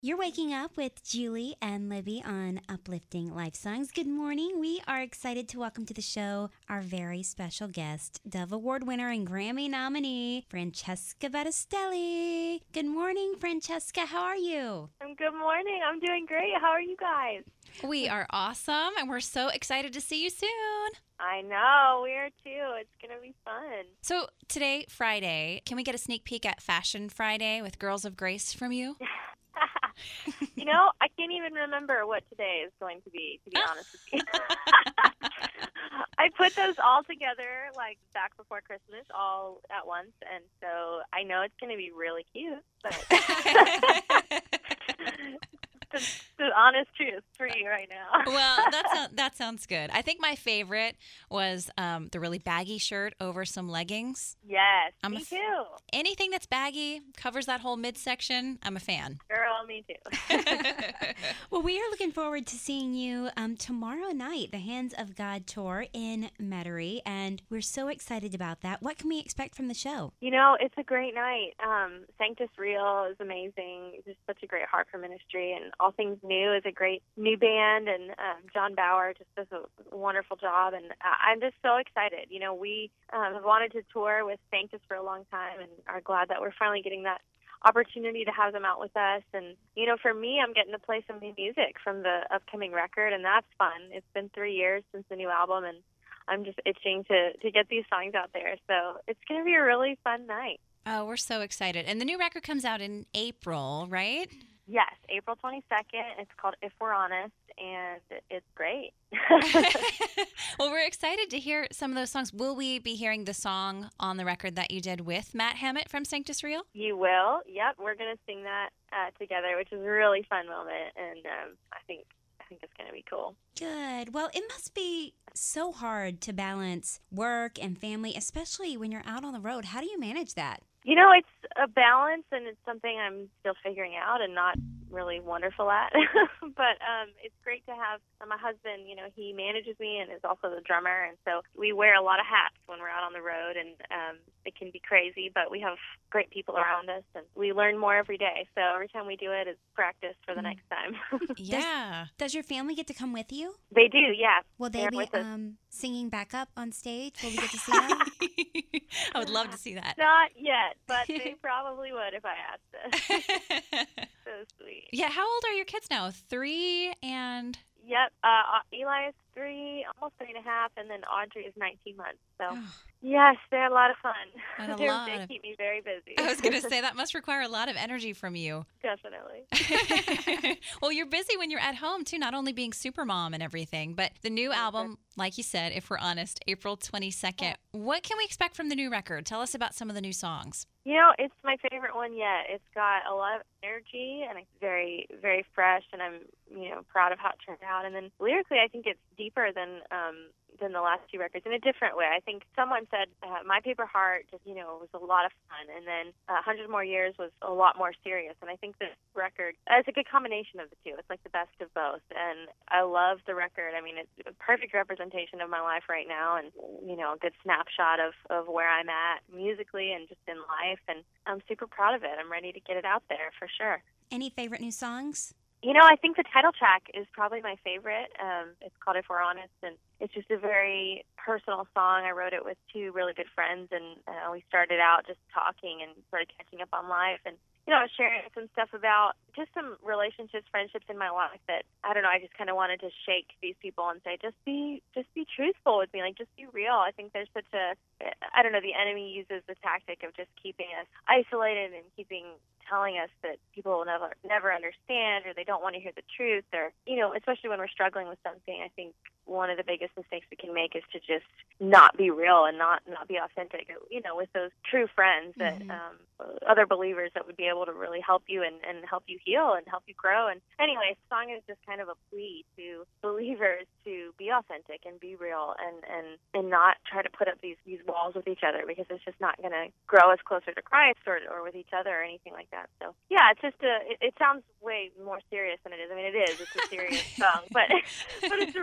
You're waking up with Julie and Libby on Uplifting Life Songs. Good morning. We are excited to welcome to the show our very special guest, Dove Award winner and Grammy nominee, Francesca Battistelli. Good morning, Francesca. How are you? Good morning. I'm doing great. How are you guys? We are awesome, and we're so excited to see you soon. I know. We are too. It's going to be fun. So today, Friday, can we get a sneak peek at Fashion Friday with Girls of Grace from you? I can't even remember what today is going to be honest with you. I put those all together, like, back before Christmas, all at once, and so I know it's going to be really cute, but the honest truth for you right now. Well, that sounds good. I think my favorite was the really baggy shirt over some leggings. Yes, me too. Anything that's baggy, covers that whole midsection, I'm a fan. Girl, me too. Well, we are looking forward to seeing you tomorrow night, the Hands of God tour in Metairie, and we're so excited about that. What can we expect from the show? It's a great night. Sanctus Real is amazing. It's just such a great heart for ministry, and All Things New is a great new band, and John Bauer just does a wonderful job, and I'm just so excited. We have wanted to tour with Sanctus for a long time and are glad that we're finally getting that opportunity to have them out with us. And, for me, I'm getting to play some new music from the upcoming record, and that's fun. It's been 3 years since the new album, and I'm just itching to get these songs out there. So it's going to be a really fun night. Oh, we're so excited. And the new record comes out in April, right? Yes, April 22nd. It's called If We're Honest, and it's great. Well, we're excited to hear some of those songs. Will we be hearing the song on the record that you did with Matt Hammett from Sanctus Real? You will. Yep, we're going to sing that together, which is a really fun moment, and I think it's going to be cool. Good. Well, it must be so hard to balance work and family, especially when you're out on the road. How do you manage that? It's a balance, and it's something I'm still figuring out and not really wonderful at. But it's great to have my husband. He manages me and is also the drummer, and so we wear a lot of hats when we're out on the road, and it can be crazy, but we have great people around us, and we learn more every day. So every time we do it, it's practice for the next time. Yeah. Does your family get to come with you? They do, yeah. Will they They're be with us. singing back up on stage? Will we get to see that? I would love to see that. Not yet, but they probably would if I asked them. So sweet. Yeah, how old are your kids now? 3 and... Yep. Eli is 3, almost 3.5, and then Audrey is 19 months. So, yes, they're a lot of fun. And They keep me very busy. I was going to say, that must require a lot of energy from you. Definitely. Well, you're busy when you're at home, too, not only being super mom and everything, but the new album, like you said, If We're Honest, April 22nd. What can we expect from the new record? Tell us about some of the new songs. It's my favorite one yet. It's got a lot of energy, and it's very, very fresh, and I'm, proud of how it turned out. And then lyrically, I think it's deeper than the last 2 records in a different way. I think someone said My Paper Heart just, was a lot of fun, and then 100 More Years was a lot more serious. And I think this record is a good combination of the two. It's like the best of both, and I love the record. I mean, it's a perfect representation of my life right now, and, a good snapshot of where I'm at musically and just in life, and I'm super proud of it. I'm ready to get it out there for sure. Any favorite new songs? I think the title track is probably my favorite. It's called If We're Honest, and it's just a very personal song. I wrote it with 2 really good friends, and we started out just talking and started catching up on life. And, I was sharing some stuff about just some relationships, friendships in my life that, I don't know, I just kind of wanted to shake these people and say, just be truthful with me. Like, just be real. I think there's such a, I don't know, the enemy uses the tactic of just keeping us isolated and telling us that people will never understand, or they don't want to hear the truth, or, especially when we're struggling with something. I think one of the biggest mistakes we can make is to just not be real and not be authentic, with those true friends that other believers that would be able to really help you and help you heal and help you grow. And anyway, the song is just kind of a plea to believers to be authentic and be real and not try to put up these walls with each other, because it's just not going to grow us closer to Christ or with each other or anything like that. So yeah, it's just it sounds way more serious than it is. I mean, it is. It's a serious song, but it's a really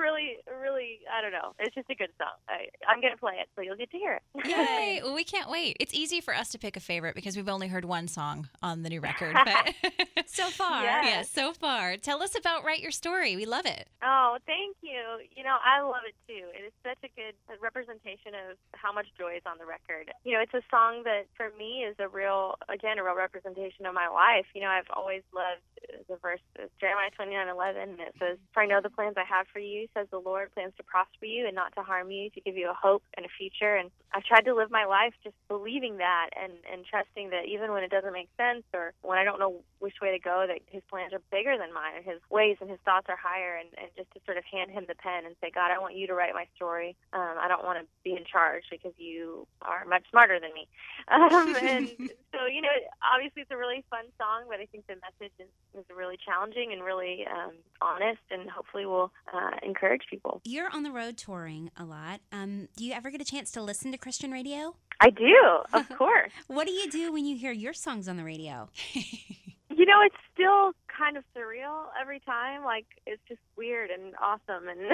really, I don't know. It's just a good song. I'm going to play it, so you'll get to hear it. Yay! Well, we can't wait. It's easy for us to pick a favorite because we've only heard one song on the new record. But So far. Yeah. so far. Tell us about Write Your Story. We love it. Oh, thank you. I love it too. It is such a good representation of how much joy is on the record. It's a song that for me is a real representation of my life. I've always loved the verse, Jeremiah 29:11, that says, "For I know the plans I have for you, says the Lord, plans to prosper you and not to harm you, to give you a hope and a future." And I've tried to live my life just believing that and trusting that even when it doesn't make sense or when I don't know which way to go, that his plans are bigger than mine, his ways and his thoughts are higher, and just to sort of hand him the pen and say, God, I want you to write my story. I don't want to be in charge because you are much smarter than me. And so, obviously it's a really fun song, but I think the message is really challenging and really honest, and hopefully will encourage people. You're on the road touring a lot. Do you ever get a chance to listen to Christian radio? I do, of course. What do you do when you hear your songs on the radio? It's still kind of surreal every time. Like, it's just weird and awesome and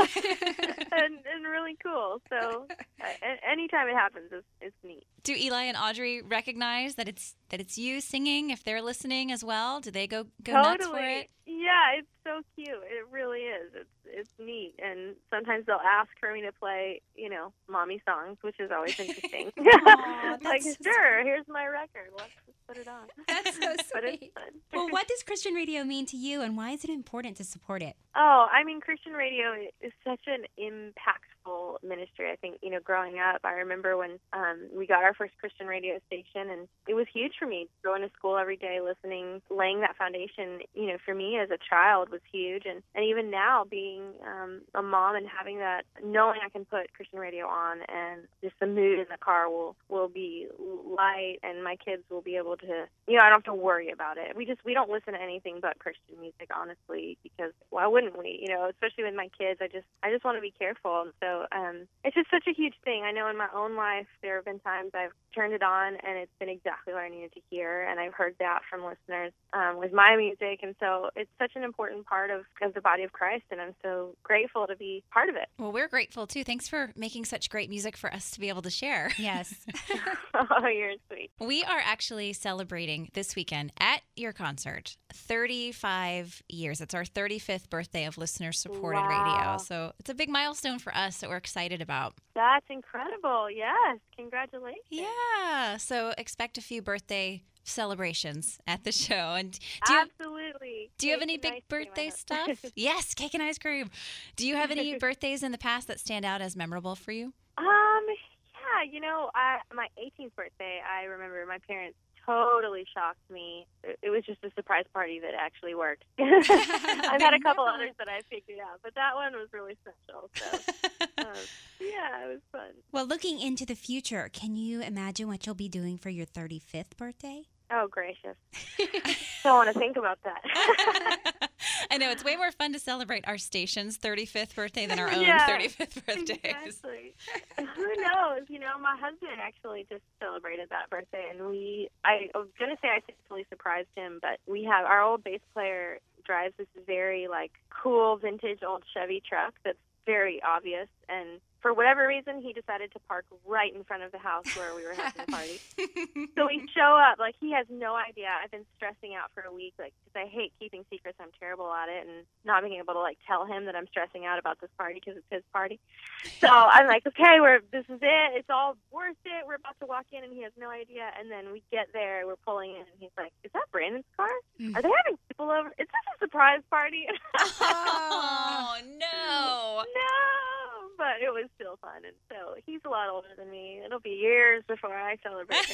and really cool. So anytime it happens, it's neat. Do Eli and Audrey recognize that it's you singing if they're listening as well? Do they go nuts for it? Yeah, it's so cute. It really is. It's neat. And sometimes they'll ask for me to play, mommy songs, which is always interesting. Aww, like, sure, here's my record. Let's put it on. That's so But it's sweet. fun. Well, what does Christian radio mean to you, and why is it important to support it? Oh, Christian radio is such an impactful ministry. I think, growing up, I remember when we got our first Christian radio station, and it was huge for me. Going to school every day, listening, laying that foundation, for me as a child was huge. And even now, being a mom and having that, knowing I can put Christian radio on and just the mood in the car will be light, and my kids will be able to, I don't have to worry about it. We don't listen to anything but Christian music, honestly, because why wouldn't we? Especially with my kids, I just want to be careful. And so it's just such a huge thing. I know in my own life there have been times I've turned it on and it's been exactly what I needed to hear, and I've heard that from listeners with my music. And so it's such an important part of the body of Christ, and I'm so grateful to be part of it. Well, we're grateful too. Thanks for making such great music for us to be able to share. Yes. Oh, you're sweet. We are actually celebrating this weekend at your concert 35 years. It's our 35th birthday of listener-supported radio. So it's a big milestone for us that we're excited about. That's incredible. Yes. Congratulations. Yeah. So expect a few birthday celebrations at the show. And Absolutely. Do you have any big birthday stuff? Yes, cake and ice cream. Do you have any birthdays in the past that stand out as memorable for you? Yeah, my 18th birthday, I remember my parents totally shocked me. It was just a surprise party that actually worked. I've had a couple others that I figured out, but that one was really special. So, yeah, it was fun. Well, looking into the future, can you imagine what you'll be doing for your 35th birthday? Oh, gracious. Don't want to think about that. I know. It's way more fun to celebrate our station's 35th birthday than our own Yeah, 35th birthdays. Exactly. Who knows? My husband actually just celebrated that birthday, and I was going to say I totally surprised him, but we have our old bass player drives this very, cool vintage old Chevy truck that's very obvious, and for whatever reason, he decided to park right in front of the house where we were having the party. So we show up, he has no idea. I've been stressing out for a week, because I hate keeping secrets. I'm terrible at it, and not being able to, tell him that I'm stressing out about this party because it's his party. So I'm like, okay, this is it. It's all worth it. We're about to walk in, and he has no idea. And then we get there, we're pulling in, and he's like, is that Brandon's car? Are they having people over? Is this a surprise party? Oh, no. No, but it was still fun, and so he's a lot older than me. It'll be years before I celebrate.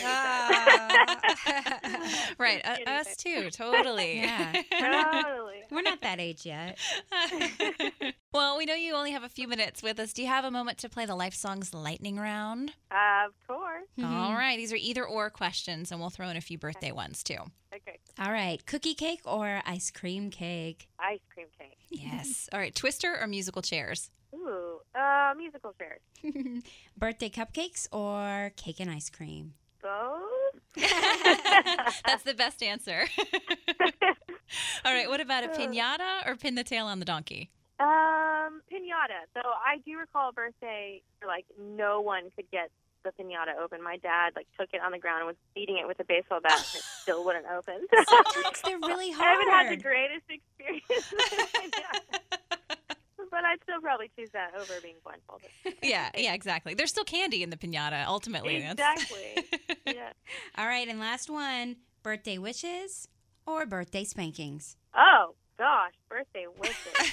Right, us too, totally. Yeah. Totally. We're not that age yet. Well, we know you only have a few minutes with us. Do you have a moment to play the Life Songs lightning round? Of course. All right, these are either or questions, and we'll throw in a few birthday ones too. Okay. All right. Cookie cake or ice cream cake? Ice cream cake. Yes. All right, Twister or musical chairs? Ooh, musical chairs. Birthday cupcakes or cake and ice cream? Both. That's the best answer. All right, what about a piñata or pin the tail on the donkey? Piñata. So I do recall a birthday where, like, no one could get the piñata open. My dad, like, took it on the ground and was beating it with a baseball bat, and it still wouldn't open. Sometimes they're really hard. I haven't had the greatest experience with piñata. But I'd still probably choose that over being blindfolded. Yeah, exactly. There's still candy in the piñata, ultimately. Exactly. Yeah. All right, and last one, birthday wishes or birthday spankings? Oh, gosh, birthday wishes.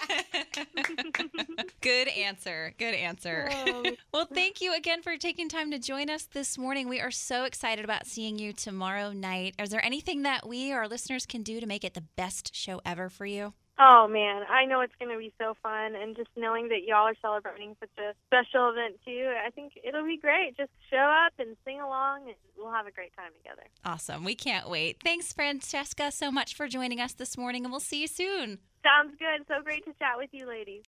Good answer. Good answer. Well, thank you again for taking time to join us this morning. We are so excited about seeing you tomorrow night. Is there anything that we, our listeners, can do to make it the best show ever for you? Oh, man, I know it's going to be so fun, and just knowing that y'all are celebrating such a special event, too, I think it'll be great. Just show up and sing along, and we'll have a great time together. Awesome. We can't wait. Thanks, Francesca, so much for joining us this morning, and we'll see you soon. Sounds good. So great to chat with you, ladies.